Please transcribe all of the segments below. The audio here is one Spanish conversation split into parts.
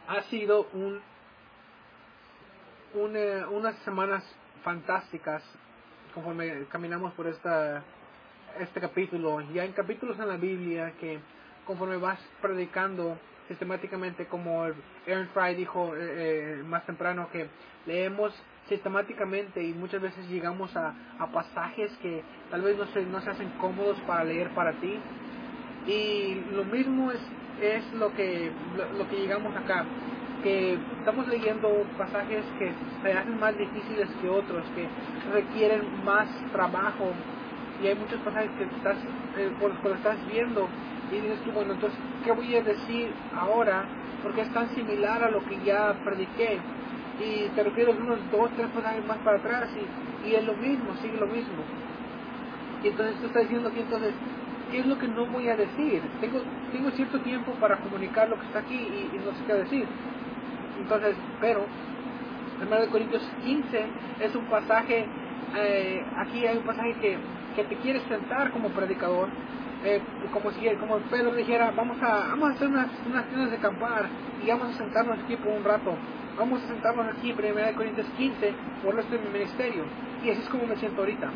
Ha sido unas semanas fantásticas conforme caminamos por este capítulo. Ya hay capítulos en la Biblia que conforme vas predicando sistemáticamente, como Aaron Fry dijo más temprano, que leemos sistemáticamente y muchas veces llegamos a pasajes que tal vez no se hacen cómodos para leer para ti, y lo mismo es lo que llegamos acá, que estamos leyendo pasajes que se hacen más difíciles que otros, que requieren más trabajo, y hay muchos pasajes que estás por los que estás viendo y dices tú, bueno, entonces ¿qué voy a decir ahora? Porque es tan similar a lo que ya prediqué, y te refiero a unos 2-3 pasajes más para atrás, y es lo mismo, sigue lo mismo. Y entonces tú estás diciendo que entonces, ¿qué es lo que no voy a decir? Tengo cierto tiempo para comunicar lo que está aquí y no sé qué decir. Entonces, pero 1 Corintios 15 es un pasaje, aquí hay un pasaje que te quiere sentar como predicador, como Pedro dijera, vamos a hacer unas tiendas de acampar y vamos a sentarnos aquí por un rato. Vamos a sentarnos aquí en 1 Corintios 15 por el resto de mi ministerio. Y así es como me siento ahorita.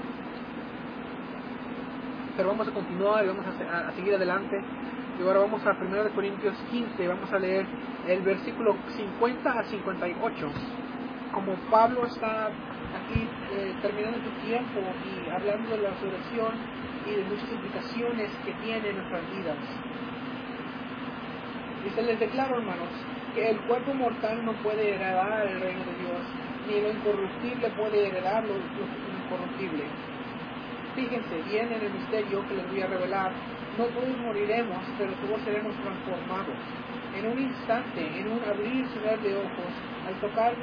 Pero vamos a continuar y vamos a seguir adelante. Y ahora vamos a 1 Corintios 15, vamos a leer el versículo 50 a 58. Como Pablo está aquí terminando su tiempo y hablando de la resurrección y de muchas implicaciones que tiene en nuestras vidas. Dice, les declaro, hermanos, que el cuerpo mortal no puede heredar el reino de Dios, ni lo incorruptible puede heredar lo incorruptible. Fíjense bien en el misterio que les voy a revelar. No todos moriremos, pero todos seremos transformados. En un instante, en un abrir y cerrar de ojos, al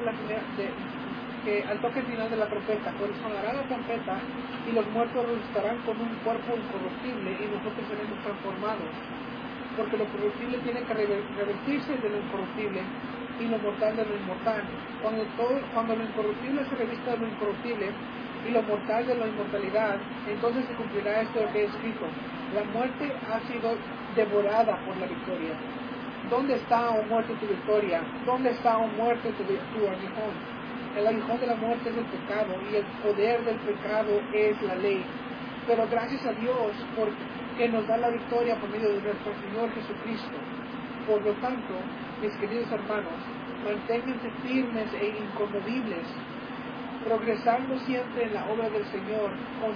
toque final de la trompeta, pues sonará la trompeta y los muertos resucitarán con un cuerpo incorruptible y nosotros seremos transformados. Porque lo corruptible tiene que revestirse de lo incorruptible y lo mortal de lo inmortal. Cuando lo incorruptible se revista de lo incorruptible y lo mortal de la inmortalidad, entonces se cumplirá esto que es escrito: la muerte ha sido devorada por la victoria. ¿Dónde está, oh muerte, tu victoria? ¿Dónde está, oh muerte, tu aguijón? El aguijón de la muerte es el pecado, y el poder del pecado es la ley. Pero gracias a Dios porque nos da la victoria por medio de nuestro Señor Jesucristo. Por lo tanto, mis queridos hermanos, manténganse firmes e inconmovibles, progresando siempre en la obra del Señor,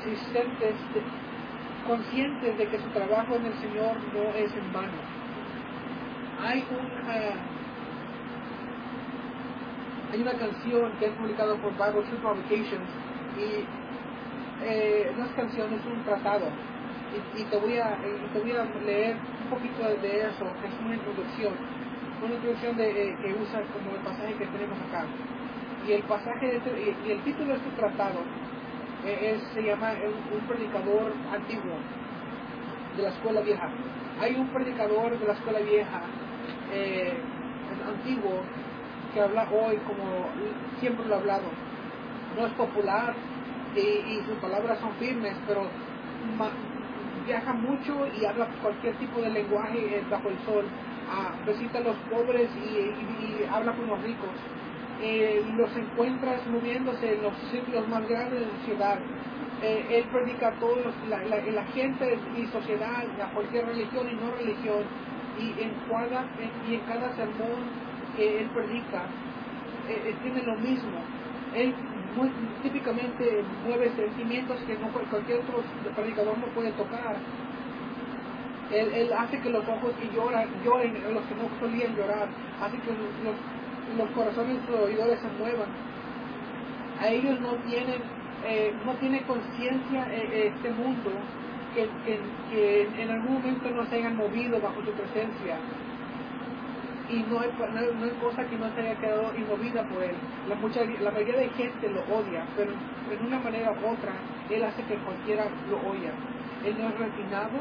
conscientes de que su trabajo en el Señor no es en vano. Hay una canción que es publicada por Bible Truth Publications, y no es canción, es un tratado, y te voy a leer un poquito de eso, que es una introducción que usa como el pasaje que tenemos acá. Y el pasaje y el título de este tratado se llama un predicador antiguo de la escuela vieja. Hay un predicador de la escuela vieja antiguo que habla hoy como siempre lo ha hablado. No es popular y sus palabras son firmes, pero viaja mucho y habla cualquier tipo de lenguaje bajo el sol. Visita a los pobres y habla con los ricos. Los encuentras moviéndose en los círculos más grandes de la ciudad. Él predica a todos, la gente y sociedad, a cualquier religión y no religión, y en cada sermón que él predica, tiene lo mismo. Él típicamente mueve sentimientos que cualquier otro predicador no puede tocar. Él hace que los ojos que lloren los que no solían llorar, hace que los corazones de los oidores se muevan. A ellos no tiene conciencia este mundo que en algún momento no se hayan movido bajo su presencia, y no hay cosa que no se haya quedado inmovida por él. La mayoría de gente lo odia, pero de una manera u otra él hace que cualquiera lo oiga. Él no es refinado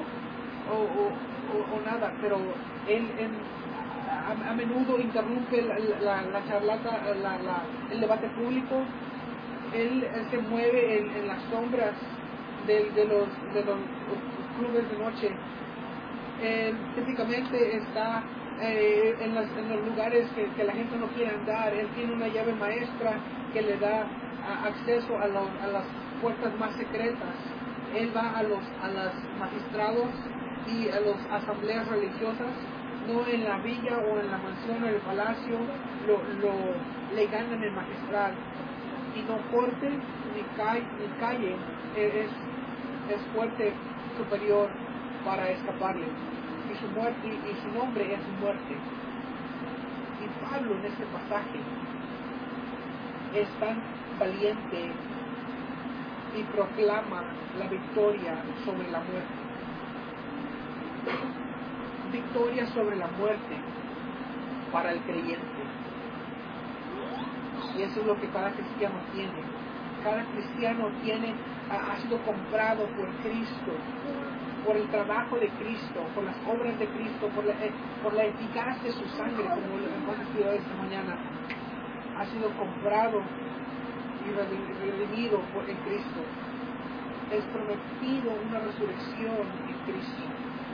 o nada, pero él a menudo interrumpe la charlata, el debate público. Él se mueve en las sombras de los clubes de noche. Él típicamente está en los lugares que la gente no quiere andar. Él tiene una llave maestra que le da acceso a las puertas más secretas. Él va a los magistrados y a las asambleas religiosas, no en la villa o en la mansión o en el palacio, le ganan el magistral. Y no corte ni calle es fuerte superior para escaparle. Y su muerte y su nombre es muerte. Y Pablo en este pasaje es tan valiente y proclama la victoria sobre la muerte. Victoria sobre la muerte para el creyente. Y eso es lo que cada cristiano tiene. Cada cristiano ha sido comprado por Cristo, por el trabajo de Cristo, por las obras de Cristo, por la eficacia de su sangre, como hemos estudiado esta mañana. Ha sido comprado y redimido en Cristo. Es prometido una resurrección en Cristo.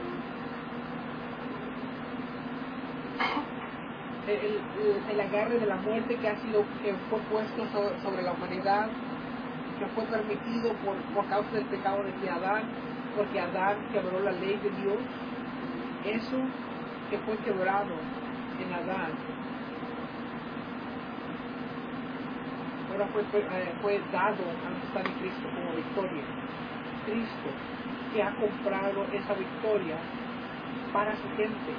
El agarre de la muerte que fue puesto sobre la humanidad, que fue permitido por causa del pecado de Adán, porque Adán quebró la ley de Dios. Eso que fue quebrado en Adán ahora fue dado a los que están en Cristo como victoria. Cristo que ha comprado esa victoria para su gente.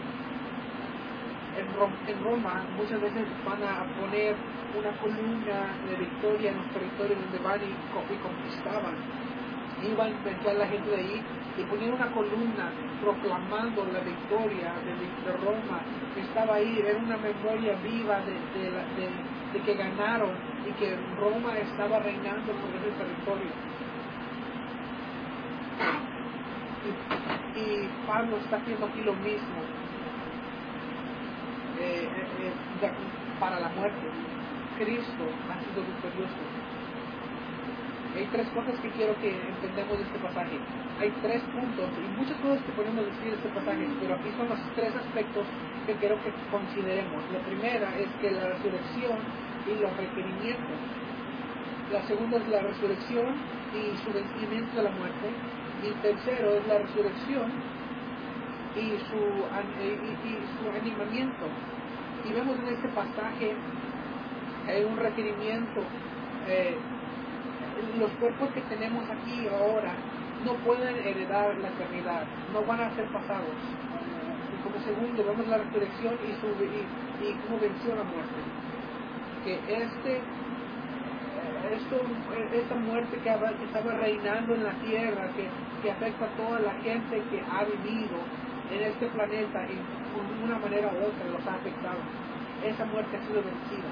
En Roma muchas veces van a poner una columna de victoria en los territorios donde van y conquistaban. Iban a enfrentar a la gente de ahí y ponían una columna proclamando la victoria de Roma que estaba ahí. Era una memoria viva de que ganaron y que Roma estaba reinando sobre ese territorio. Y Pablo está haciendo aquí lo mismo. Para la muerte, Cristo ha sido victorioso. Hay tres cosas que quiero que entendamos de este pasaje. Hay tres puntos y muchas cosas que podemos decir de este pasaje, pero aquí son los tres aspectos que quiero que consideremos. La primera es que la resurrección y los requerimientos. La segunda es la resurrección y su vencimiento de la muerte. Y el tercero es la resurrección y su animamiento. Y vemos en este pasaje que hay un requerimiento. Los cuerpos que tenemos aquí ahora no pueden heredar la eternidad, no van a ser pasados. Y como segundo vemos la resurrección y cómo venció la muerte. Que esta muerte que estaba reinando en la tierra, que afecta a toda la gente que ha vivido en este planeta y de una manera u otra los ha afectado. Esa muerte ha sido vencida,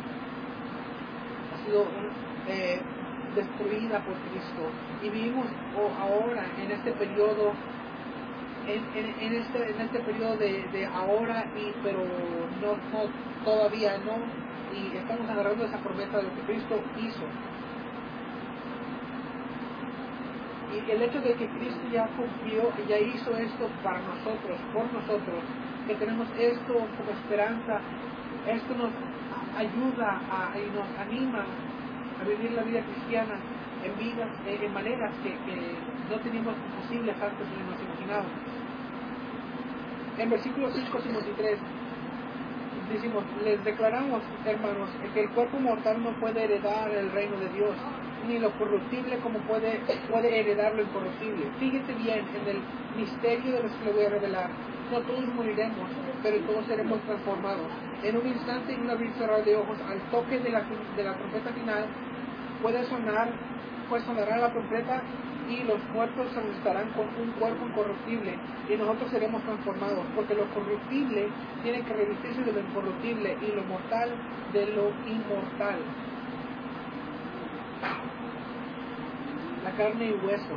ha sido destruida por Cristo. Y vivimos ahora en este periodo, en este periodo de ahora, pero no todavía no, y estamos agarrando esa promesa de lo que Cristo hizo. Y el hecho de que Cristo ya cumplió y ya hizo esto para nosotros, por nosotros, que tenemos esto como esperanza, esto nos ayuda y nos anima a vivir la vida cristiana en maneras que no teníamos posibles antes ni nos imaginábamos. En versículo 5, 53 decimos: les declaramos, hermanos, que el cuerpo mortal no puede heredar el reino de Dios, ni lo corruptible como puede heredar lo incorruptible. Fíjese bien en el misterio de los que le voy a revelar. No todos moriremos, pero todos seremos transformados. En un instante y un abrir y cerrar de ojos, al toque de la trompeta final, sonará la trompeta y los muertos se resucitarán con un cuerpo incorruptible y nosotros seremos transformados, porque lo corruptible tiene que revestirse de lo incorruptible y lo mortal de lo inmortal. La carne y hueso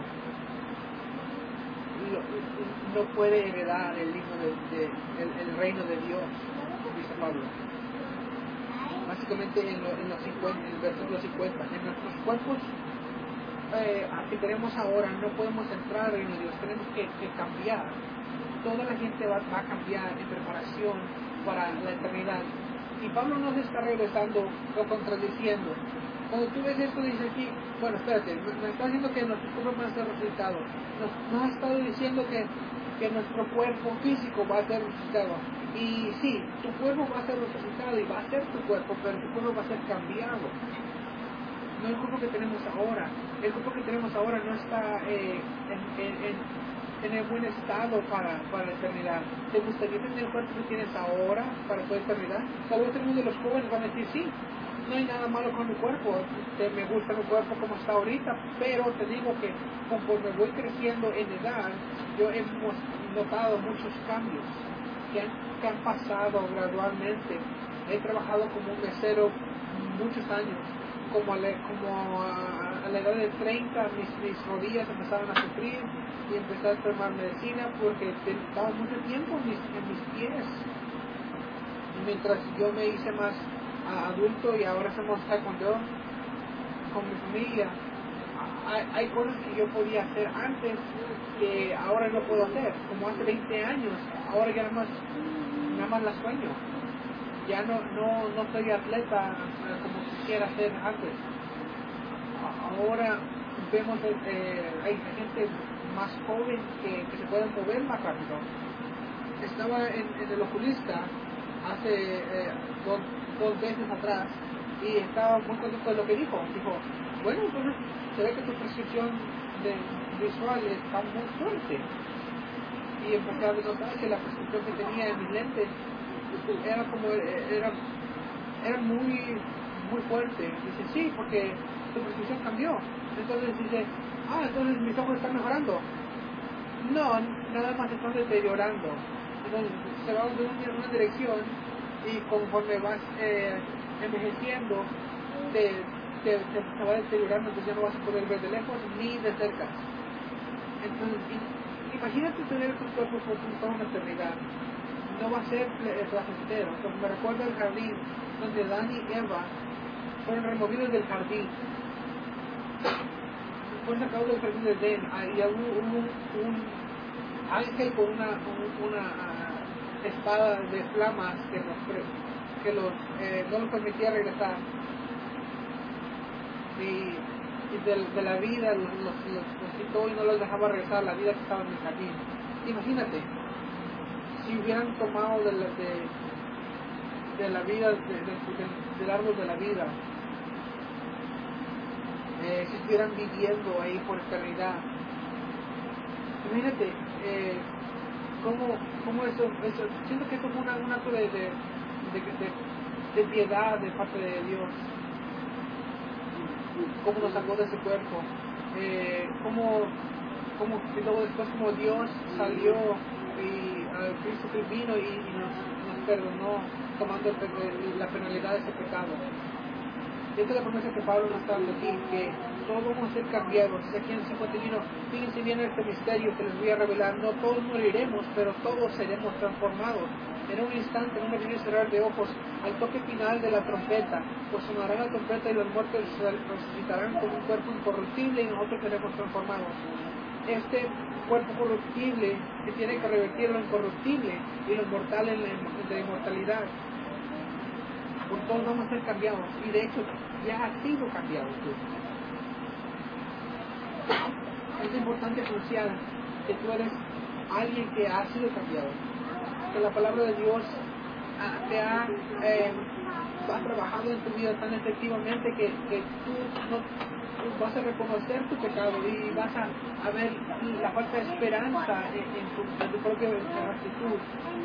no puede heredar el reino de Dios, dice Pablo. Básicamente en el versículo 50, en nuestros cuerpos que tenemos ahora no podemos entrar al reino de Dios, tenemos que cambiar. toda la gente va a cambiar en preparación para la eternidad. Y Pablo no se está regresando o contradiciendo. Cuando tú ves esto, dices aquí, bueno, espérate, me está diciendo que nuestro cuerpo va a ser resucitado. Nos ha estado diciendo que nuestro cuerpo físico va a ser resucitado. Y sí, tu cuerpo va a ser resucitado y va a ser tu cuerpo, pero tu cuerpo va a ser cambiado. No el cuerpo que tenemos ahora. El cuerpo que tenemos ahora no está en el buen estado para la eternidad. ¿Te gustaría tener el cuerpo que tienes ahora para toda eternidad? Tal vez algunos de los jóvenes van a decir, sí, no hay nada malo con mi cuerpo, me gusta mi cuerpo como está ahorita, pero te digo que conforme voy creciendo en edad, yo he notado muchos cambios que han pasado gradualmente. He trabajado como un mesero muchos años. Como a la edad de 30 mis rodillas empezaron a sufrir y empecé a tomar medicina porque daba mucho tiempo en mis pies. Y mientras yo me hice más adulto y ahora hacemos taekwondo con mi familia, hay cosas que yo podía hacer antes que ahora no puedo hacer, como hace 20 años, ahora ya nada más las sueño. Ya no soy atleta como quisiera ser antes. Ahora vemos hay gente más joven que se puede mover más rápido. Estaba en el oculista hace dos veces atrás y estaba muy contento de lo que dijo. Dijo, bueno, entonces se ve que tu percepción visual está muy fuerte. Y empecé a notar que la percepción que tenía en mis lentes era muy fuerte. Dice, sí, porque tu percepción cambió. Entonces dice, entonces mis ojos están mejorando. No, nada más están deteriorando. Entonces se va en una dirección y conforme vas envejeciendo se va deteriorando, entonces ya no vas a poder ver de lejos ni de cerca. Entonces imagínate tener estos cuerpos por toda una eternidad. No va a ser placentero. Entonces me recuerda el jardín donde Adán y Eva fueron removidos del jardín. Fueron sacados del jardín de Edén y hubo un ángel con una espada de flamas que no los permitía regresar. Y de la vida los quitó y no los dejaba regresar a la vida que estaba en el jardín. Imagínate, si hubieran tomado de la vida, del árbol de la vida, si estuvieran viviendo ahí por eternidad. Imagínate, cómo eso, siento que esto fue un acto de piedad de parte de Dios. Cómo nos sacó de ese cuerpo, y luego después como Dios salió y Cristo vino y nos perdonó tomando la penalidad de ese pecado. Y esta es la promesa que Pablo nos está dando aquí, que todos vamos a ser cambiados. Aquí en 51, fíjense bien este misterio que les voy a revelar. No todos moriremos, pero todos seremos transformados. En un instante, en un abrir y cerrar de ojos, al toque final de la trompeta, pues sonará la trompeta y los muertos resucitarán con un cuerpo incorruptible y nosotros seremos transformados. Este cuerpo corruptible que tiene que revertir lo incorruptible y lo mortal en la inmortalidad. Por todos vamos a ser cambiados, y de hecho ya ha sido cambiado. Es importante anunciar que tú eres alguien que ha sido cambiado, que la palabra de Dios te ha trabajado en tu vida tan efectivamente que tú vas a reconocer tu pecado y vas a ver la falta de esperanza en tu propia actitud.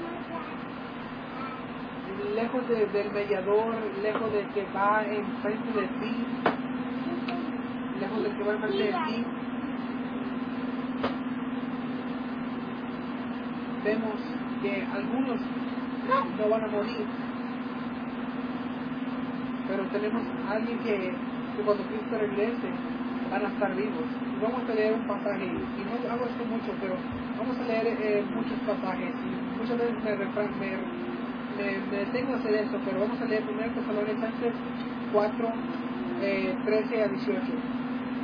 Lejos del mediador, lejos del que va enfrente de ti, lejos del que va enfrente de ti, vemos que algunos no van a morir, pero tenemos a alguien que cuando Cristo regrese van a estar vivos. Y vamos a leer un pasaje, y no hago esto mucho, pero vamos a leer muchos pasajes, y muchas veces me detengo a hacer esto, pero vamos a leer 1 Tesalonicenses 4, 13 a 18.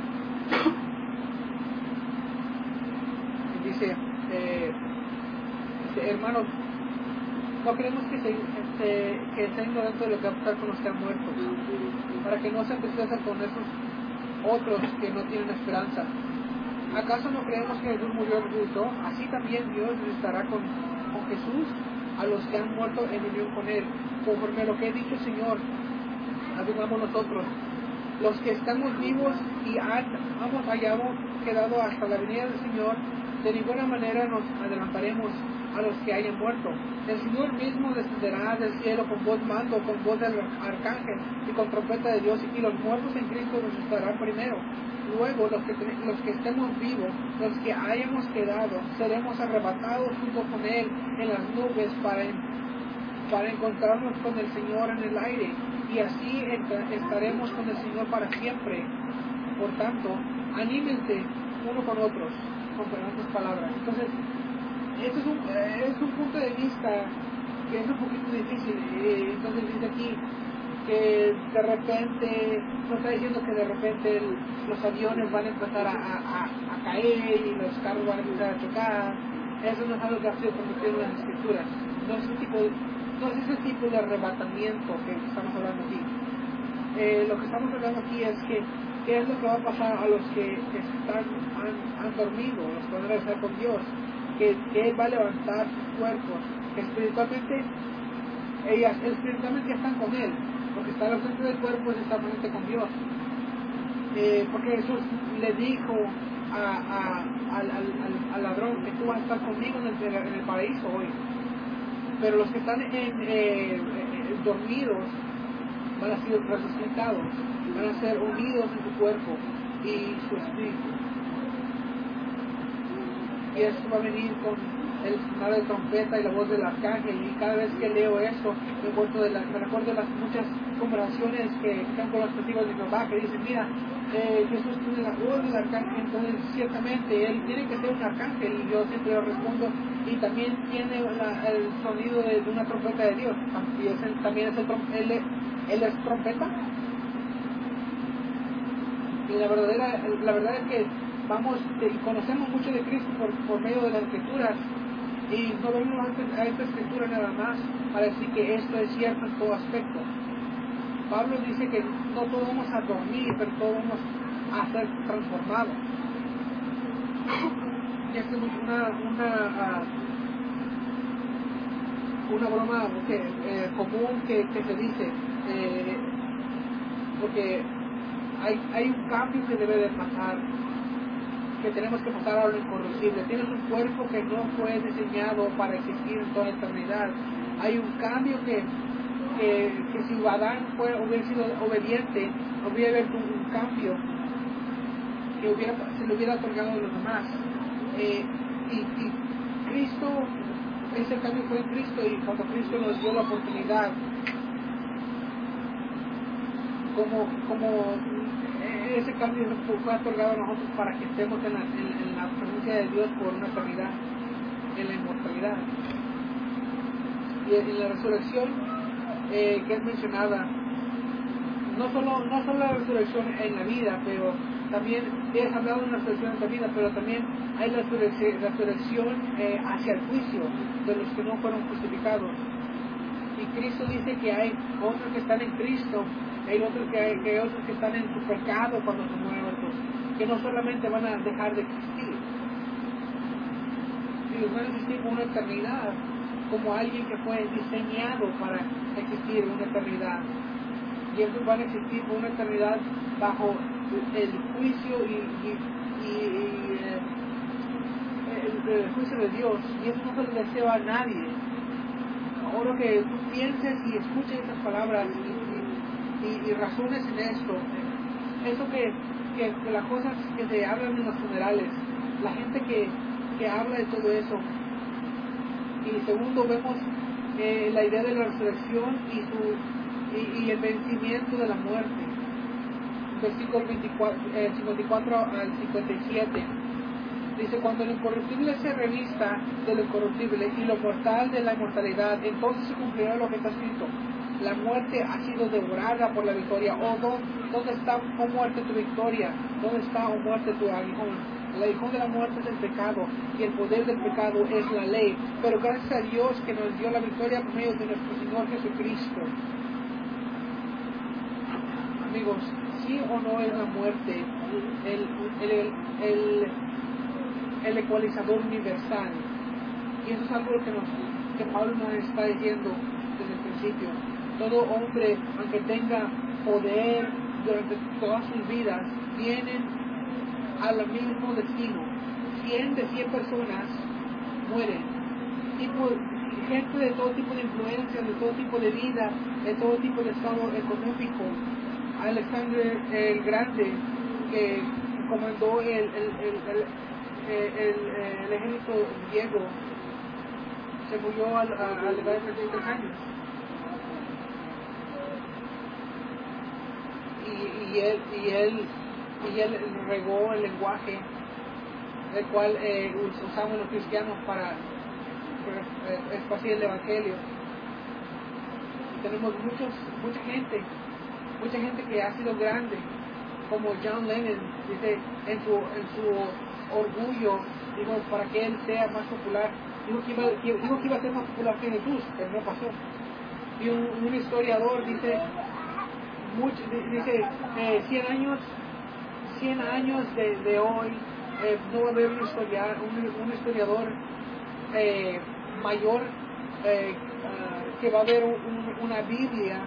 Y dice, Hermanos, no queremos que sea ignorante de lo que va a pasar con los que han muerto, para que no se entristezcan con esos otros que no tienen esperanza. ¿Acaso no creemos que Jesús murió y resucitó? Así también Dios estará con Jesús a los que han muerto en unión con Él. Conforme a lo que he dicho, Señor, afirmamos nosotros, los que estamos vivos y hayamos quedado hasta la venida del Señor, de ninguna manera nos adelantaremos a los que hayan muerto. El Señor mismo descenderá del cielo con voz mando, con voz del arcángel y con trompeta de Dios, y los muertos en Cristo resucitarán primero. Luego los que estemos vivos, los que hayamos quedado, seremos arrebatados junto con Él en las nubes para encontrarnos con el Señor en el aire, y así estaremos con el Señor para siempre. Por tanto, anímense uno con otros con estas palabras. Entonces, este es un punto de vista que es un poquito difícil. Entonces dice aquí que de repente, no está diciendo que de repente los aviones van a empezar a caer y los carros van a empezar a chocar. Eso no es algo que ha sido prometido en las Escrituras. No es ese tipo de arrebatamiento que estamos hablando aquí. Lo que estamos hablando aquí es que qué es lo que va a pasar a los que han dormido, los que van a regresar con Dios, que Él va a levantar sus cuerpos, que espiritualmente ya están con Él, porque está al frente del cuerpo y está presente con Dios. Porque Jesús le dijo al ladrón que tú vas a estar conmigo en el paraíso hoy. Pero los que están dormidos van a ser resucitados, van a ser unidos en su cuerpo y su espíritu. Y eso va a venir con el sonido de trompeta y la voz del arcángel, y cada vez que leo eso me recuerdo de las muchas conversaciones que están con los testigos de Jehová, que dicen, mira, Jesús tiene la voz del arcángel, entonces ciertamente Él tiene que ser un arcángel, y yo siempre le respondo, y también tiene el sonido de una trompeta de Dios, y también Él es trompeta. Y la verdad es que conocemos mucho de Cristo por medio de las Escrituras, y no venimos a esta Escritura nada más para decir que esto es cierto en todo aspecto. Pablo dice que no todos vamos a dormir, pero todos vamos a ser transformados. Y esta es una broma común que se dice, porque hay un cambio que debe de pasar, que tenemos que pasar a lo incorruptible. Tienes un cuerpo que no fue diseñado para existir en toda la eternidad. Hay un cambio que si Adán hubiera sido obediente, hubiera habido un cambio que se le hubiera otorgado a los demás. Y Cristo, ese cambio fue en Cristo, y cuando Cristo nos dio la oportunidad, como ese cambio fue otorgado a nosotros para que estemos en la presencia de Dios por una eternidad, en la inmortalidad. Y en la resurrección que es mencionada, no solo la resurrección en la vida, pero también es hablado de una resurrección en la vida, pero también hay la resurrección hacia el juicio de los que no fueron justificados. Y Cristo dice que hay otros que están en Cristo, hay otros que están en su pecado cuando son muertos, que no solamente van a dejar de existir, sino van a existir por una eternidad, como alguien que fue diseñado para existir una eternidad. Y ellos van a existir por una eternidad bajo el juicio y el juicio de Dios. Y eso no se le desea a nadie. Ahora que tú pienses y escuches estas palabras y razones en esto, eso que las cosas que se hablan en los funerales, la gente que habla de todo eso. Y segundo, vemos la idea de la resurrección y el vencimiento de la muerte. Versículo 54 al 57. Dice, cuando el incorruptible se revista de lo incorruptible y lo mortal de la inmortalidad, entonces se cumplirá lo que está escrito. La muerte ha sido devorada por la victoria. ¿Dónde está, oh muerte, tu victoria? ¿Dónde está, oh muerte, tu aguijón? El aguijón de la muerte es el pecado y el poder del pecado es la ley. Pero gracias a Dios que nos dio la victoria por medio de nuestro Señor Jesucristo. Amigos, sí o no es la muerte el ecualizador universal. Y eso es algo que Pablo nos está diciendo desde el principio. Todo hombre, aunque tenga poder durante todas sus vidas, tienen al mismo destino. 100 de 100 personas mueren. Gente de todo tipo de influencias, de todo tipo de vida, de todo tipo de estado económico. Alexander el Grande, que comandó el ejército griego, se murió a la edad de 33 años. Y él regó el lenguaje el cual usamos los cristianos para esparcir el evangelio. Y tenemos mucha gente que ha sido grande, como John Lennon, dice, en su orgullo, dijo, para que él sea más popular, dijo que iba a ser más popular que Jesús, pero no pasó. Y un historiador dice 100 años de hoy, no va a haber un historiador mayor, que va a haber una Biblia,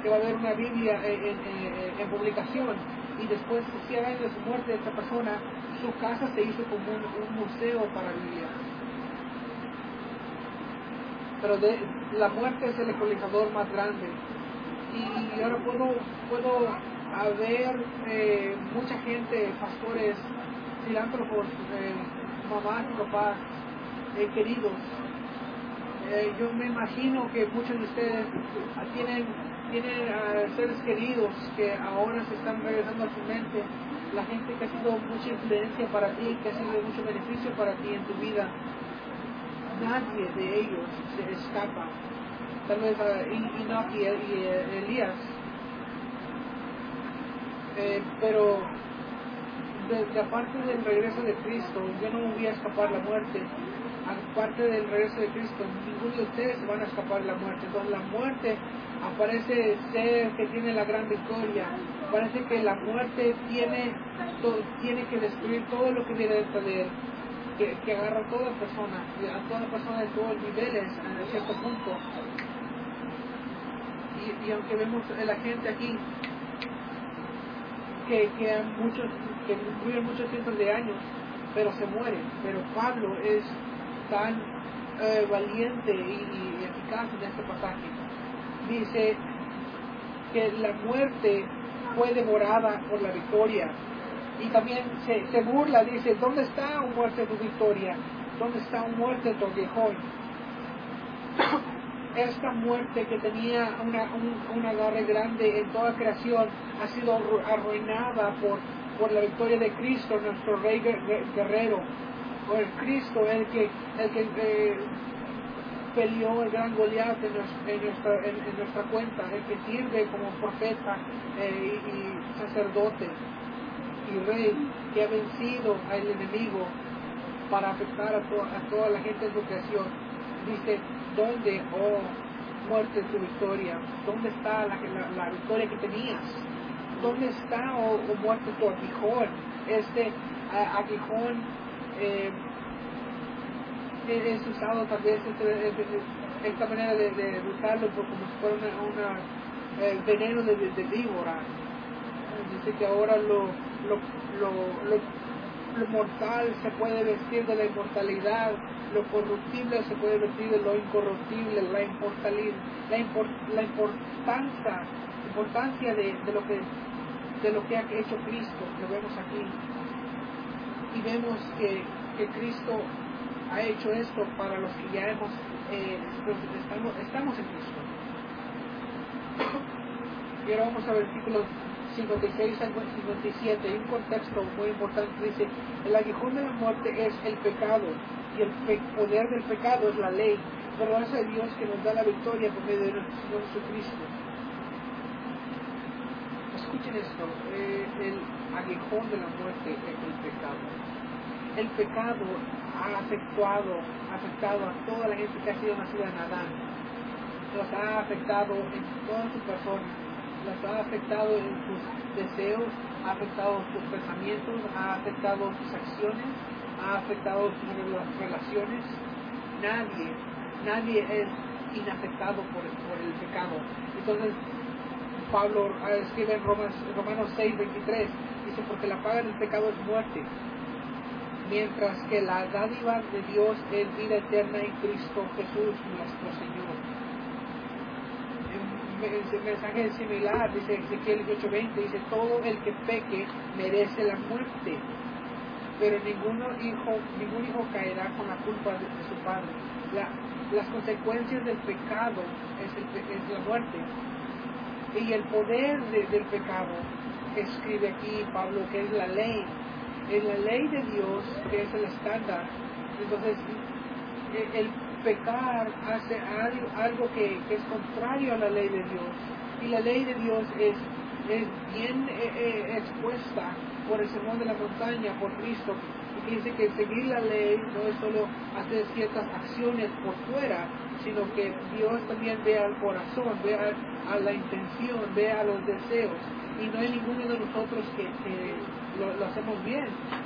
en publicación. Y después de 100 años de su muerte de esta persona, su casa se hizo como un museo para Biblia. Pero la muerte es el ecualizador más grande. Y ahora puedo haber mucha gente, pastores, filántropos, mamás y papás queridos. Yo me imagino que muchos de ustedes tienen seres queridos que ahora se están regresando a su mente. La gente que ha sido mucha influencia para ti, que ha sido de mucho beneficio para ti en tu vida. Nadie de ellos se escapa. Tal vez Enoch y Elías. Pero aparte del regreso de Cristo, yo no me voy a escapar la muerte. Aparte del regreso de Cristo, ninguno de ustedes se van a escapar de la muerte. Entonces la muerte aparece ser que tiene la gran victoria. Parece que la muerte tiene que destruir todo lo que viene dentro de él. Que agarra a toda persona de todos los niveles en cierto punto. Y aunque vemos a la gente aquí que viven muchos cientos de años, pero se mueren. Pero Pablo es tan valiente y eficaz en este pasaje. Dice que la muerte fue devorada por la victoria. Y también se burla, dice, ¿dónde está, oh muerte, tu victoria? ¿Dónde está, oh muerte, tu aguijón? Esta muerte que tenía un agarre grande en toda creación ha sido arruinada por la victoria de Cristo, nuestro Rey guerrero. Por el Cristo, el que peleó el gran Goliat en nuestra cuenta, el que sirve como profeta y sacerdote y rey, que ha vencido al enemigo para afectar a toda la gente de su creación. Dice, ¿dónde, oh muerte, tu victoria? ¿Dónde está la victoria que tenías? ¿Dónde está, oh muerte, tu aguijón? Este aguijón es usado tal vez esta manera de usarlo como si fuera una veneno de víbora. Dice que ahora lo mortal se puede vestir de la inmortalidad, lo corruptible se puede vestir de lo incorruptible, la importancia de lo que ha hecho Cristo, lo vemos aquí. Y vemos que Cristo ha hecho esto para los que ya estamos en Cristo. Y ahora vamos a versículos 56 al 57, hay un contexto muy importante. Dice, el aguijón de la muerte es el pecado, y el poder del pecado es la ley, pero gracias a Dios que nos da la victoria por medio de nuestro Señor Jesucristo. Escuchen esto, el aguijón de la muerte es el pecado. el pecado ha afectado a toda la gente que ha sido nacida en Adán. Los ha afectado en toda su persona, los ha afectado en sus deseos, ha afectado sus pensamientos, ha afectado sus acciones, ha afectado sus relaciones. Nadie es inafectado por el pecado. Entonces Pablo escribe en Romanos 6:23, dice, porque la paga del pecado es muerte, mientras que la dádiva de Dios es vida eterna en Cristo Jesús nuestro Señor. El mensaje similar, dice Ezequiel 8:20, dice, todo el que peque merece la muerte, pero ningún hijo caerá con la culpa de su padre. Las consecuencias del pecado es la muerte. Y el poder del pecado, escribe aquí Pablo, que es la ley. Es la ley de Dios, que es el estándar. Entonces, el pecar hace algo que es contrario a la ley de Dios. Y la ley de Dios es bien expuesta por el sermón de la montaña, por Cristo. Y dice que seguir la ley no es solo hacer ciertas acciones por fuera, sino que Dios también ve al corazón, ve a la intención, ve a los deseos. Y no hay ninguno de nosotros que lo hacemos bien.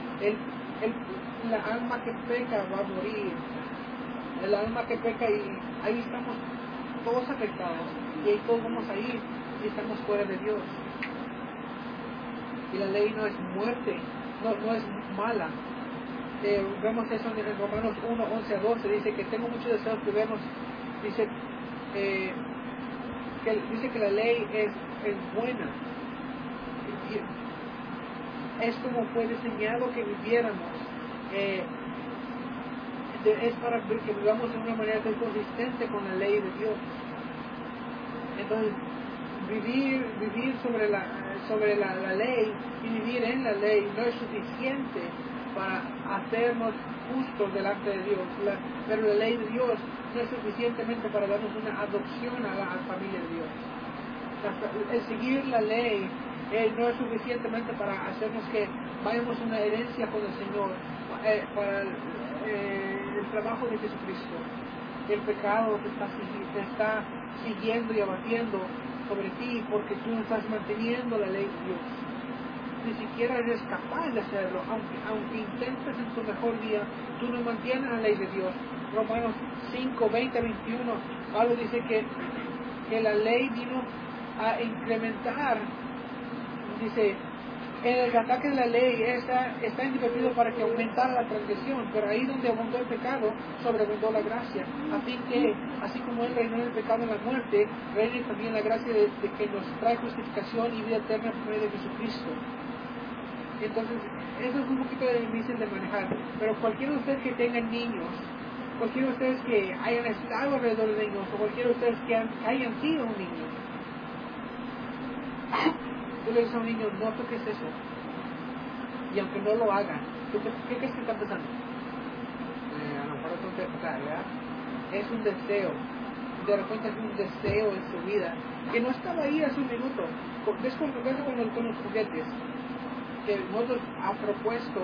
La alma que peca va a morir. El alma que peca, y ahí estamos todos afectados. Y ahí todos vamos a ir y estamos fuera de Dios. Y la ley no es muerte, no es mala. Vemos eso en Romanos 1:11-12, dice que tengo muchos deseos de vernos, dice que la ley es buena. Es como fue diseñado que viviéramos, es para que vivamos de una manera que es consistente con la ley de Dios. Entonces, vivir sobre la ley y vivir en la ley no es suficiente para hacernos justos delante de Dios, pero la ley de Dios no es suficientemente para darnos una adopción a la familia de Dios. El seguir la ley no es suficientemente para hacernos que vayamos a una herencia con el Señor, para el trabajo de Jesucristo. El pecado te está siguiendo y abatiendo sobre ti porque tú no estás manteniendo la ley de Dios. Ni siquiera eres capaz de hacerlo, aunque intentes en tu mejor día, tú no mantienes la ley de Dios. Romanos 5:20-21, Pablo dice que la ley vino a incrementar, dice, el ataque de la ley está invertido para que aumentara la transgresión, pero ahí donde abundó el pecado, sobreabundó la gracia, a fin que, así como Él reinó en el pecado en la muerte, reine también la gracia de que nos trae justificación y vida eterna por medio de Jesucristo. Entonces, eso es un poquito difícil de manejar, pero cualquiera de ustedes que tengan niños, cualquiera de ustedes que hayan estado alrededor de niños, o cualquiera de ustedes que hayan sido un niño, tú le dices a un niño, no toques eso, y aunque no lo hagan, ¿qué crees que está pasando? A lo mejor es ¿verdad? Es un deseo, de repente es un deseo en su vida, que no estaba ahí hace un minuto. Es con los juguetes, que nosotros a propósito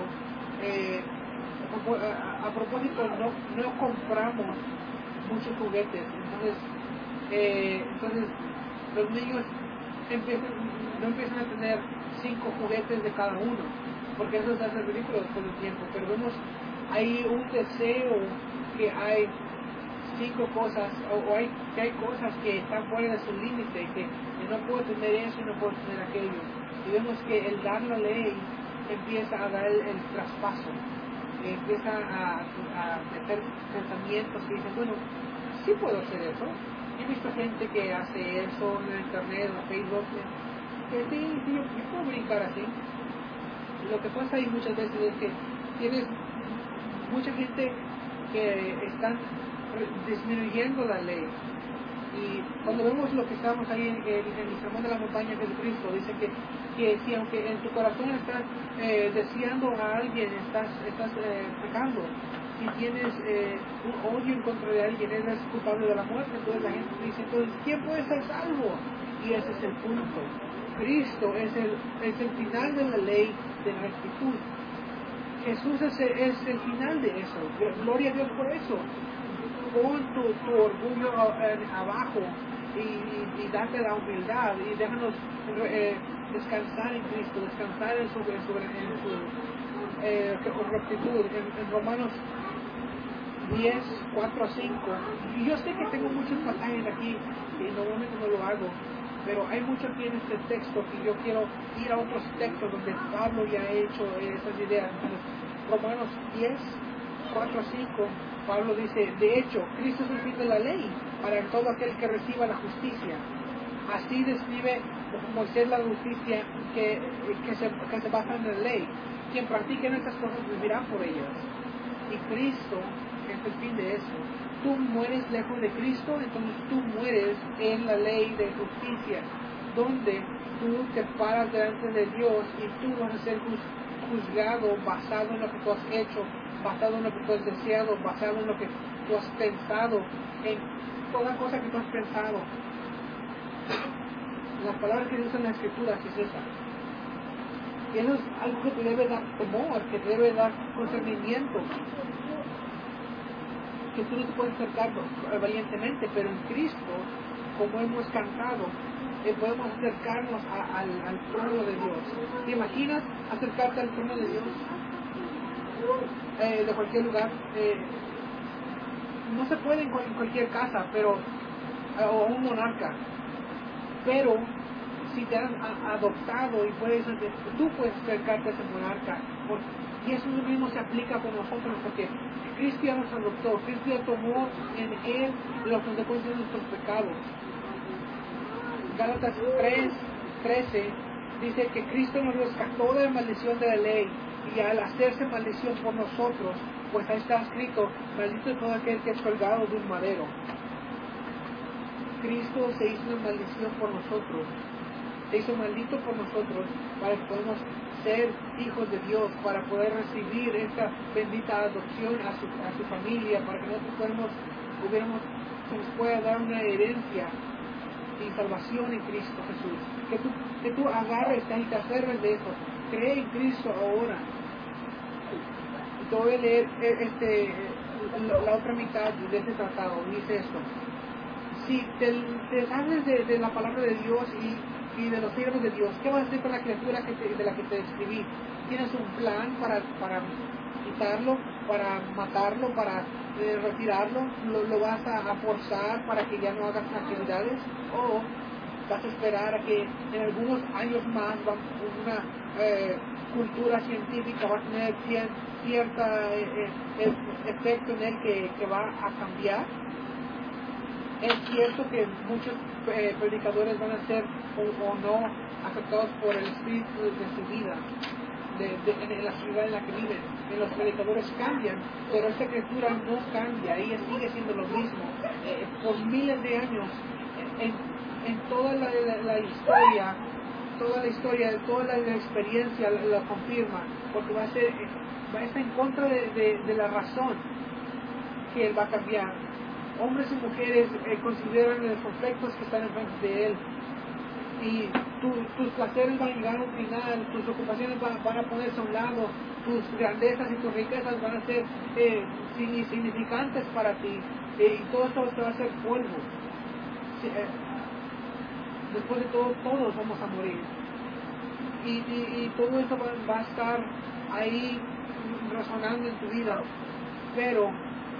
no compramos muchos juguetes. Entonces los niños no empiezan a tener 5 juguetes de cada uno, porque eso se hace ridículo después del tiempo. Pero vemos, hay un deseo que hay 5 cosas, o hay cosas que están fuera de su límite, que no puedo tener eso y no puedo tener aquello. Y vemos que el dar la ley empieza a dar el traspaso, empieza a meter pensamientos y dicen, bueno, sí puedo hacer eso. He visto gente que hace eso en el internet, en Facebook, que sí, yo puedo brincar así. Y lo que pasa ahí muchas veces es que tienes mucha gente que están disminuyendo la ley. Y cuando vemos lo que estamos ahí en el sermón de la montaña de Cristo, dice que si aunque en tu corazón estás deseando a alguien, estás pecando, si tienes un odio en contra de alguien, eres culpable de la muerte. Entonces la gente dice, entonces, ¿quién puede ser salvo? Y ese es el punto. Cristo es el final de la ley de rectitud. Jesús es el final de eso. Gloria a Dios por eso. Pon tu orgullo abajo y date la humildad y déjanos descansar en Cristo, descansar en su rectitud. En Romanos 10, 4 a 5. Y yo sé que tengo muchos pasajes aquí y normalmente no lo hago, pero hay mucho aquí en este texto que yo quiero ir a otros textos donde Pablo ya ha hecho esas ideas. Entonces, Romanos 10, 4 a 5, Pablo dice, de hecho, Cristo es el fin de la ley para todo aquel que reciba la justicia. Así describe Moisés la justicia que se basa en la ley. Quien practique estas cosas vivirá por ellas. Y Cristo es el fin de eso. Tú mueres lejos de Cristo, entonces tú mueres en la ley de justicia, donde tú te paras delante de Dios y tú vas a ser juzgado basado en lo que tú has hecho, basado en lo que tú has deseado, basado en lo que tú has pensado, en toda cosa que tú has pensado. Las palabras que dicen las escrituras es esa. Y eso es algo que te debe dar temor, que te debe dar concernimiento, que tú no te puedes acercar valientemente, pero en Cristo, como hemos cantado, podemos acercarnos al trono de Dios. ¿Te imaginas acercarte al trono de Dios? De cualquier lugar. No se puede en cualquier casa, pero o un monarca. Pero si te han adoptado y tú puedes acercarte a ese monarca. Y eso mismo se aplica con nosotros, porque Cristo ya nos adoptó, Cristo ya tomó en Él las consecuencias de nuestros pecados. Gálatas 3:13 dice que Cristo nos rescató de la maldición de la ley, y al hacerse maldición por nosotros, pues ahí está escrito, maldito es todo aquel que es colgado de un madero. Cristo se hizo una maldición por nosotros, se hizo maldito por nosotros para que podamos ser hijos de Dios, para poder recibir esta bendita adopción a su familia, para que nosotros se nos pueda dar una herencia y salvación en Cristo Jesús. Que tú agarres y te aferres de eso. Cree en Cristo ahora. Y te voy a leer la otra mitad de este tratado. Dice esto: si te sales de la palabra de Dios y de los siervos de Dios, ¿qué vas a hacer con la criatura de la que te describí? ¿Tienes un plan para quitarlo, para matarlo, para retirarlo? ¿Lo vas a forzar para que ya no hagas actividades? ¿O vas a esperar a que en algunos años más una cultura científica va a tener cierto efecto en él que va a cambiar? Es cierto que muchos predicadores van a ser o no afectados por el espíritu de su vida, en la ciudad en la que viven. Los predicadores cambian, pero esta criatura no cambia, ella sigue siendo lo mismo. Por miles de años, en toda la historia, toda la experiencia la confirma, porque va a estar en contra de la razón que él va a cambiar. Hombres y mujeres consideran los efectos que están enfrente de él, y tus placeres van a llegar a un final, tus ocupaciones van a ponerse a un lado, tus grandezas y tus riquezas van a ser insignificantes para ti, y todo esto te va a hacer polvo. Después de todo, todos vamos a morir, y todo esto va a estar ahí resonando en tu vida, pero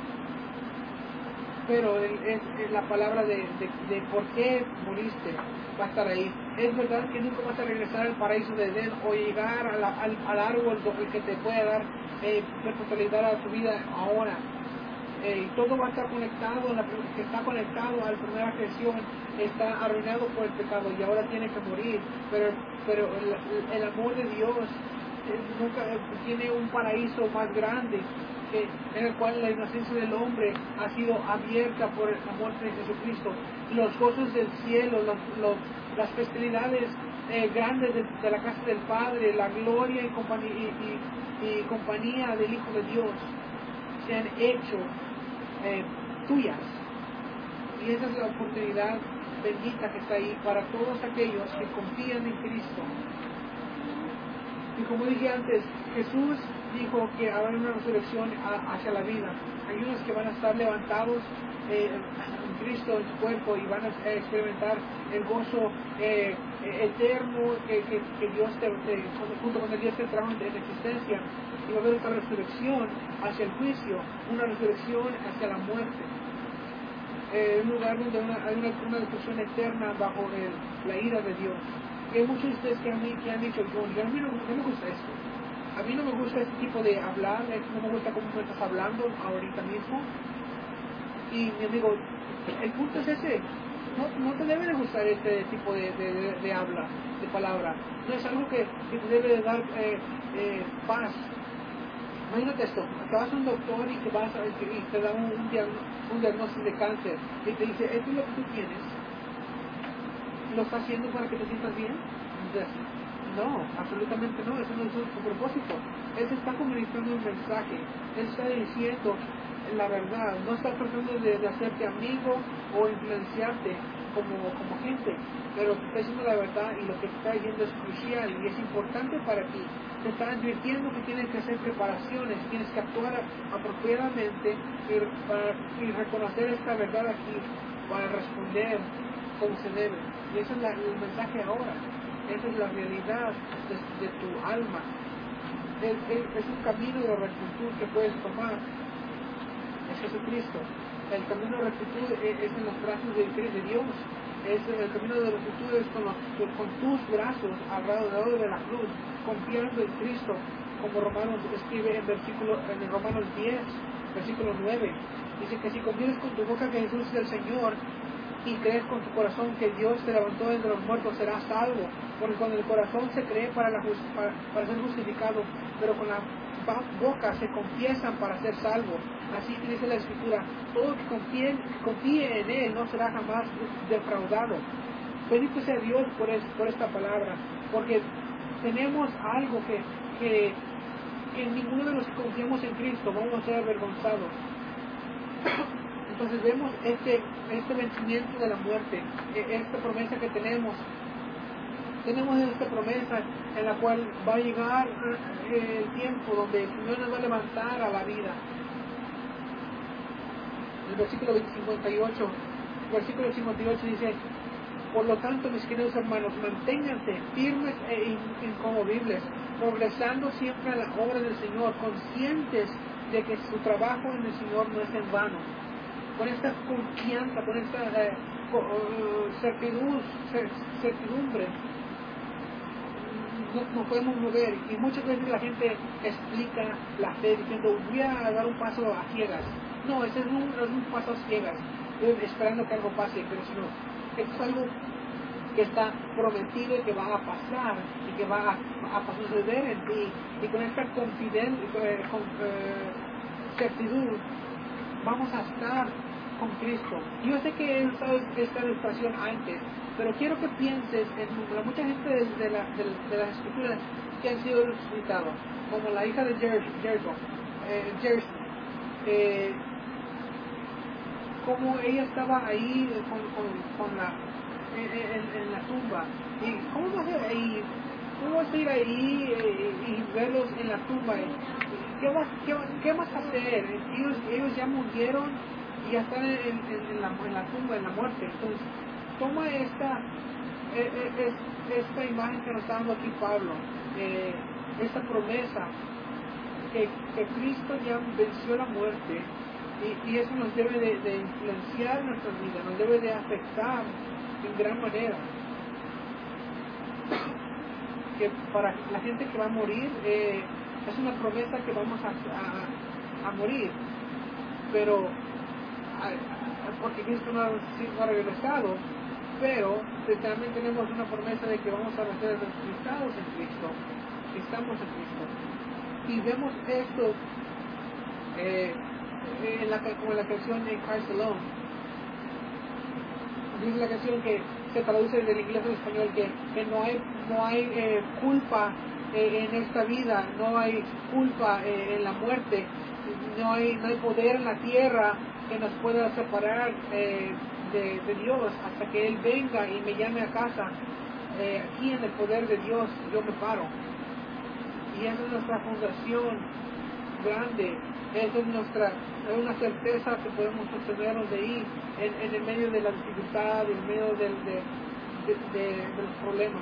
es la palabra de por qué moriste va a estar ahí. Es verdad que nunca vas a regresar al paraíso de Edén o llegar al árbol que te puede dar responsabilidad a tu vida ahora. Todo va a estar conectado, que está conectado a la primera creación está arruinado por el pecado y ahora tiene que morir, pero el amor de Dios nunca tiene un paraíso más grande, en el cual la inocencia del hombre ha sido abierta por el amor de Jesucristo. Los gozos del cielo, las festividades grandes de la casa del Padre, la gloria y compañía del Hijo de Dios se han hecho tuyas. Y esa es la oportunidad bendita que está ahí para todos aquellos que confían en Cristo. Y como dije antes, Jesús dijo que habrá una resurrección hacia la vida. Hay unos que van a estar levantados en Cristo, en su cuerpo, y van a experimentar el gozo eterno que Dios junto con el Dios que trajo en existencia. Y va a haber otra resurrección hacia el juicio, una resurrección hacia la muerte. Un lugar donde hay una destrucción eterna bajo la ira de Dios. Y hay muchos de ustedes que han dicho, a mí no me gusta esto. A mí no me gusta este tipo de hablar, no me gusta cómo me estás hablando ahorita mismo. Y yo digo, el punto es ese, no te debe de gustar este tipo de habla, de palabra. No es algo que te debe de dar paz. Imagínate esto, te vas a un doctor y te da un diagnóstico de cáncer y te dice, esto es lo que tú tienes. ¿Lo está haciendo para que te sientas bien? No, absolutamente no, eso no es su propósito. Él te está comunicando un mensaje, él está diciendo la verdad, no está tratando de hacerte amigo o influenciarte como gente, pero te está diciendo la verdad y lo que te está diciendo es crucial y es importante para ti. Te está advirtiendo que tienes que hacer preparaciones, tienes que actuar apropiadamente y reconocer esta verdad aquí para responder como se debe. Y ese es el mensaje ahora. Esa es la realidad de tu alma. Es un camino de rectitud que puedes tomar. Es Jesucristo. El camino de rectitud es en los brazos de Dios. El camino de rectitud es con tus brazos alrededor de la cruz, confiando en Cristo, como Romanos escribe en Romanos 10, versículo 9. Dice que si confieses con tu boca que Jesús es el Señor y crees con tu corazón que Dios te levantó entre los muertos, serás salvo. Porque con el corazón se cree para ser justificado, pero con la boca se confiesan para ser salvo. Así que dice la Escritura, todo que confíe en Él no será jamás defraudado. Bendito sea Dios por esta palabra, porque tenemos algo que ninguno de los que confiamos en Cristo vamos a ser avergonzados. Entonces vemos este vencimiento de la muerte, esta promesa que tenemos esta promesa en la cual va a llegar el tiempo donde el Señor nos va a levantar a la vida. El versículo 58 dice, por lo tanto, mis queridos hermanos, manténganse firmes e inconmovibles, progresando siempre a la obra del Señor, conscientes de que su trabajo en el Señor no es en vano. Con esta confianza, con esta certidumbre, nos podemos mover. Y muchas veces la gente explica la fe diciendo, voy a dar un paso a ciegas. No, ese es un paso a ciegas, esperando que algo pase, pero si no, es algo que está prometido y que va a pasar y que va a suceder en ti. Y con esta certidumbre vamos a estar con Cristo. Yo sé que he usado esta ilustración antes, pero quiero que pienses en la mucha gente de las escrituras que han sido resucitados, como la hija de Jericho, como ella estaba ahí en la tumba. ¿Y cómo vas a ir? ¿Cómo vas a ir ahí y verlos en la tumba? ¿Qué vas a hacer? Ellos ya murieron y ya están en la tumba, en la muerte. Entonces, toma esta imagen que nos está dando aquí Pablo, esta promesa que Cristo ya venció la muerte, y eso nos debe de influenciar nuestra vida, nos debe de afectar en gran manera. Que para la gente que va a morir, es una promesa que vamos a morir, pero porque Cristo no ha regresado, pero también tenemos una promesa de que vamos a ser resucitados en Cristo, estamos en Cristo. Y vemos esto como en la canción de Christ Alone. Dice la canción que se traduce del inglés al español que no hay culpa en esta vida, no hay culpa en la muerte, no hay poder en la tierra que nos pueda separar de Dios hasta que Él venga y me llame a casa. Aquí en el poder de Dios yo me paro. Y esa es nuestra fundación grande. Esa es una certeza que podemos sostenernos de ahí, en el medio de la dificultad, en medio de los problemas.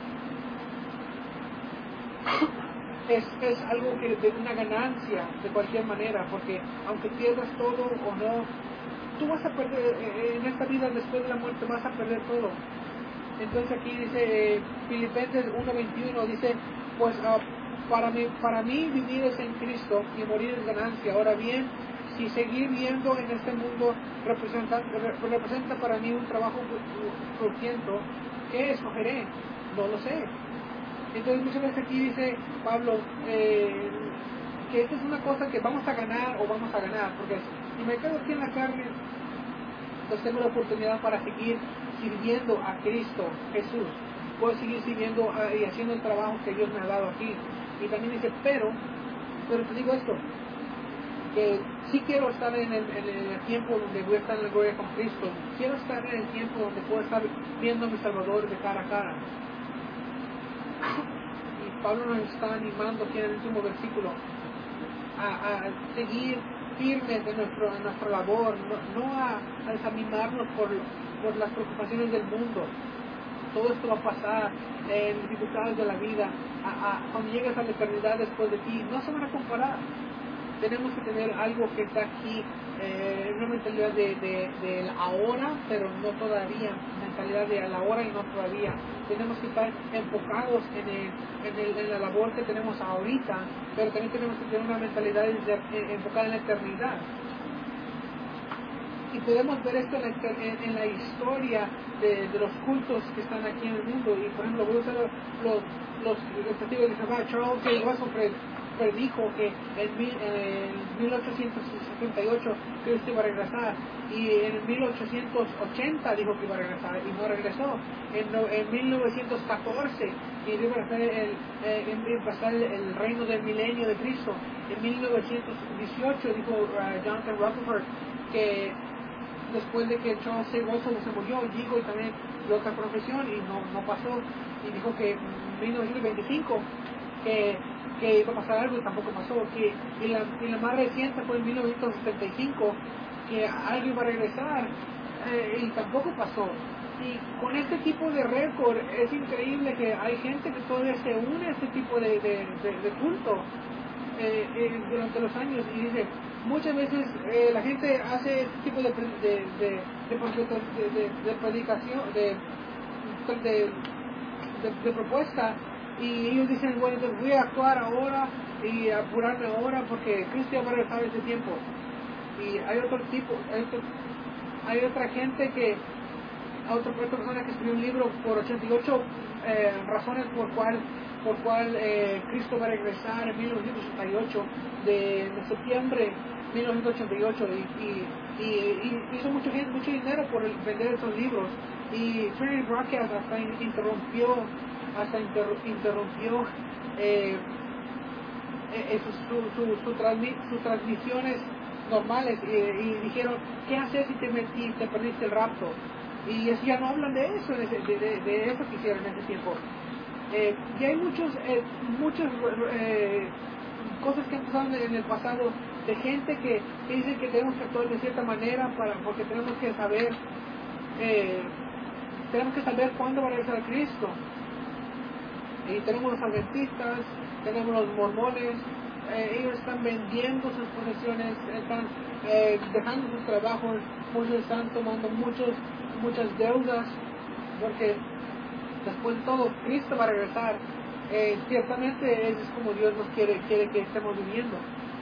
Es algo que de una ganancia de cualquier manera, porque aunque pierdas todo o no, tú vas a perder en esta vida. Después de la muerte vas a perder todo. Entonces aquí dice Filipenses 1:21, dice, pues para mí vivir es en Cristo y morir es ganancia. Ahora bien, si seguir viviendo en este mundo representa para mí un trabajo crujiente, ¿qué escogeré? No lo sé. Entonces muchas veces aquí dice Pablo que esta es una cosa que vamos a ganar o vamos a ganar, porque si me quedo aquí en la carne, pues tengo la oportunidad para seguir sirviendo a Cristo Jesús. Puedo seguir sirviendo y haciendo el trabajo que Dios me ha dado aquí. Y también dice, pero te digo esto, que sí quiero estar en el tiempo donde voy a estar en la gloria con Cristo. Quiero estar en el tiempo donde puedo estar viendo a mi Salvador de cara a cara. Y Pablo nos está animando aquí en el último versículo a seguir firmes en nuestra labor, no a desanimarnos por las preocupaciones del mundo. Todo esto va a pasar, dificultades de la vida. Cuando llegues a la eternidad después de ti, no se van a comparar. Tenemos que tener algo que está aquí, una mentalidad de ahora, pero no todavía, mentalidad de la hora y no todavía. Tenemos que estar enfocados en la labor que tenemos ahorita, pero también tenemos que tener una mentalidad enfocada en la eternidad. Y podemos ver esto en la historia de los cultos que están aquí en el mundo. Y por ejemplo, voy a usar los testigos de Jehová. Charles J. Russell predijo que en 1878 Cristo iba a regresar, y en 1880 dijo que iba a regresar y no regresó. En 1914 iba a pasar el reino del milenio de Cristo. En 1918 dijo Jonathan Rutherford que después de que Charles C. Russell se murió, dijo y también de otra profesión, y no pasó. Y dijo que en 1925 que iba a pasar algo y tampoco pasó. Y la más reciente fue en 1975, que algo iba a regresar y tampoco pasó. Y con este tipo de récord es increíble que hay gente que todavía se une a este tipo de culto durante los años. Y dice, muchas veces la gente hace este tipo de predicación, de propuesta, y ellos dicen, bueno, entonces voy a actuar ahora y apurarme ahora porque Cristo ya va a regresar ese tiempo. Y hay otro tipo, hay otra gente otra persona que escribió un libro por 88 razones por cual Cristo va a regresar en 1988, de septiembre 1988, y hizo mucho dinero por vender esos libros. Y Trinity Broadcast hasta interrumpió sus transmisiones normales, y dijeron, ¿qué haces si te perdiste el rapto? Y así ya no hablan de eso, de eso que hicieron en ese tiempo. Y hay muchas cosas que han pasado en el pasado, de gente que dicen que tenemos que actuar de cierta manera porque tenemos que saber cuándo va a regresar a Cristo. Y tenemos los adventistas, tenemos los mormones, ellos están vendiendo sus posesiones, están dejando sus trabajos, muchos están tomando muchas deudas, porque después de todo Cristo va a regresar. Ciertamente es como Dios nos quiere que estemos viviendo.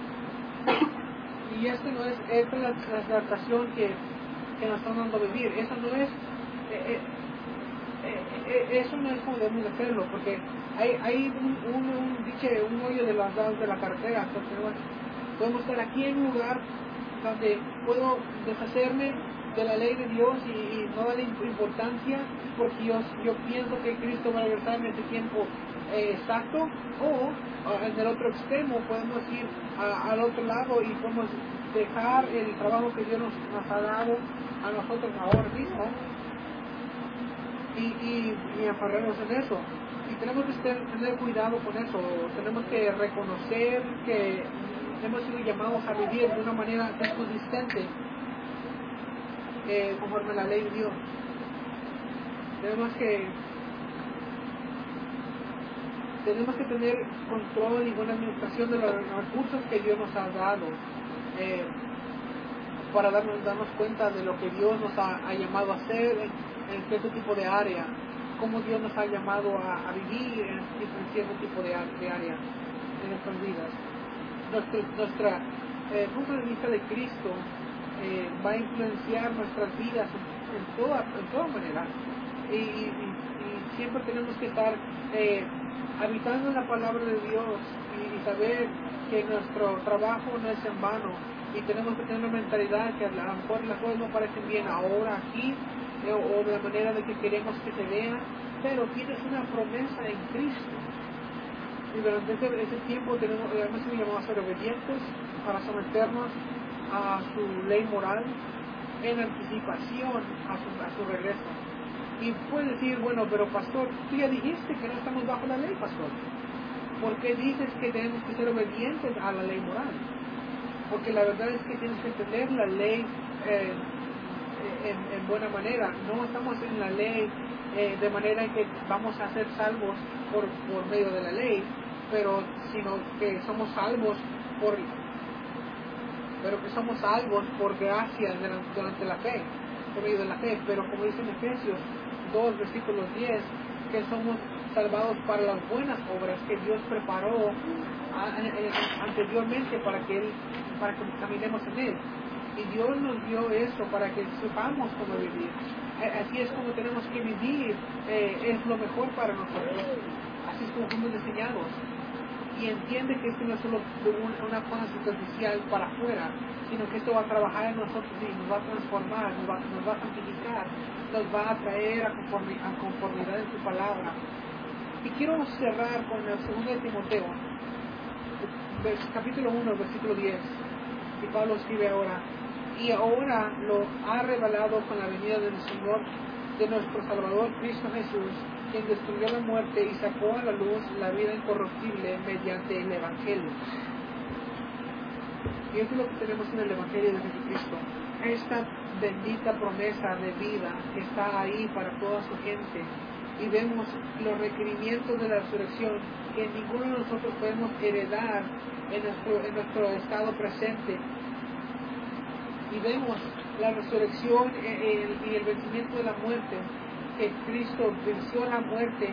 Y esta es la exaltación que nos están dando a vivir. Eso no es como debemos hacerlo, porque hay un hoyo de los lados de la carretera. Entonces, podemos estar aquí en un lugar donde puedo deshacerme de la ley de Dios y no darle importancia, porque yo pienso que Cristo va a regresar en ese tiempo exacto, o en el otro extremo podemos ir al otro lado y podemos dejar el trabajo que Dios nos ha dado a nosotros ahora mismo y aferrarnos en eso. Y tenemos que tener cuidado con eso. Tenemos que reconocer que hemos sido llamados a vivir de una manera consistente, conforme a la ley de Dios. Tenemos que tener control y buena administración de los recursos que Dios nos ha dado, para darnos cuenta de lo que Dios nos ha llamado a hacer en cierto tipo de área, cómo Dios nos ha llamado a vivir en cierto tipo de área en nuestras vidas. Nuestra punto de vista de Cristo va a influenciar nuestras vidas en toda manera, y siempre tenemos que estar habitando en la palabra de Dios y saber que nuestro trabajo no es en vano, y tenemos que tener una mentalidad que a lo mejor las cosas no parecen bien ahora aquí, o de la manera de que queremos que se vea, pero tienes una promesa en Cristo. Y durante ese tiempo hemos sido llamados a ser obedientes, para someternos a su ley moral en anticipación a su regreso. Y puedes decir, bueno, pero pastor, tú ya dijiste que no estamos bajo la ley, pastor. ¿Por qué dices que tenemos que ser obedientes a la ley moral? Porque la verdad es que tienes que entender la ley en buena manera. No estamos en la ley de manera en que vamos a ser salvos por medio de la ley, sino que somos salvos por gracia durante la fe, por medio de la fe. Pero como dice en Efesios 2, versículos 10, que somos salvados para las buenas obras que Dios preparó anteriormente para que caminemos en Él. Y Dios nos dio eso para que sepamos cómo vivir. Así es como tenemos que vivir, es lo mejor para nosotros. Así es como fuimos diseñados. Y entiende que esto no es solo una cosa superficial para afuera, sino que esto va a trabajar en nosotros y nos va a transformar, nos va a santificar, nos va a traer a conformidad en su palabra. Y quiero cerrar con el 2 de Timoteo, capítulo 1, versículo 10. Y Pablo escribe ahora: y ahora lo ha revelado con la venida del Señor, de nuestro Salvador Cristo Jesús, quien destruyó la muerte y sacó a la luz la vida incorruptible mediante el Evangelio. Y eso es lo que tenemos en el Evangelio de Jesucristo, esta bendita promesa de vida que está ahí para toda su gente. Y vemos los requerimientos de la resurrección que ninguno de nosotros podemos heredar en nuestro estado presente. Y vemos la resurrección y el vencimiento de la muerte, que Cristo venció la muerte.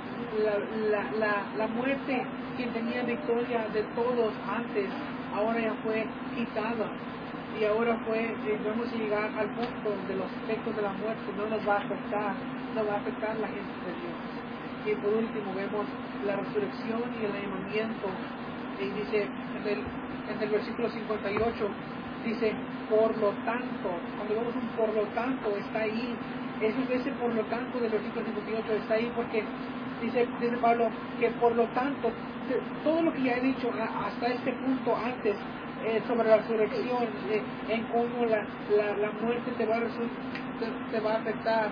La muerte, quien tenía victoria de todos antes, ahora ya fue quitada. Y ahora vamos a llegar al punto donde los efectos de la muerte no nos va a afectar, no va a afectar la gente de Dios. Y por último vemos la resurrección y el avivamiento. Y dice en el versículo 58, dice, por lo tanto. Cuando vemos un por lo tanto, está ahí. Ese por lo tanto del versículo 58 está ahí porque dice Pablo que por lo tanto, todo lo que ya he dicho hasta este punto antes, sobre la resurrección, en cómo la muerte te va a afectar,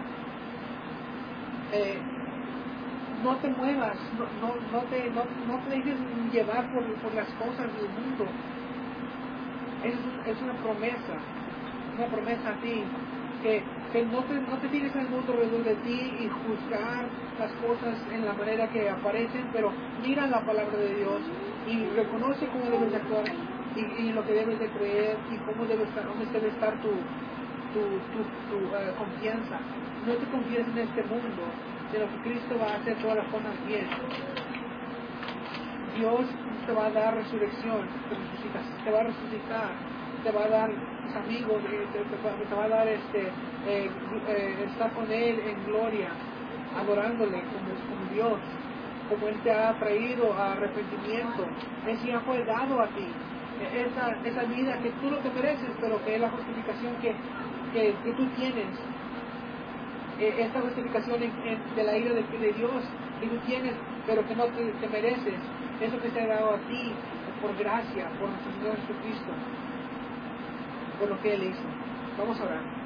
no te muevas, no te dejes llevar por las cosas del mundo. Es una promesa a ti, que no te tires al mundo alrededor de ti y juzgar las cosas en la manera que aparecen, pero mira la palabra de Dios y reconoce cómo debes de actuar y lo que debes de creer y dónde debe estar tu confianza. No te confíes en este mundo, sino que Cristo va a hacer todas las cosas bien. Dios te va a dar resurrección, te va a resucitar, te va a dar tus amigos, te va a dar estar con Él en gloria, adorándole como Dios, como Él te ha traído a arrepentimiento. Ese ya fue dado a ti, esa vida que tú no te mereces, pero que es la justificación que tú tienes, esta justificación de la ira de Dios que tú tienes, pero que no te mereces. Eso que te ha dado a ti por gracia, por nuestro Señor Jesucristo, por lo que Él hizo. Vamos a orar.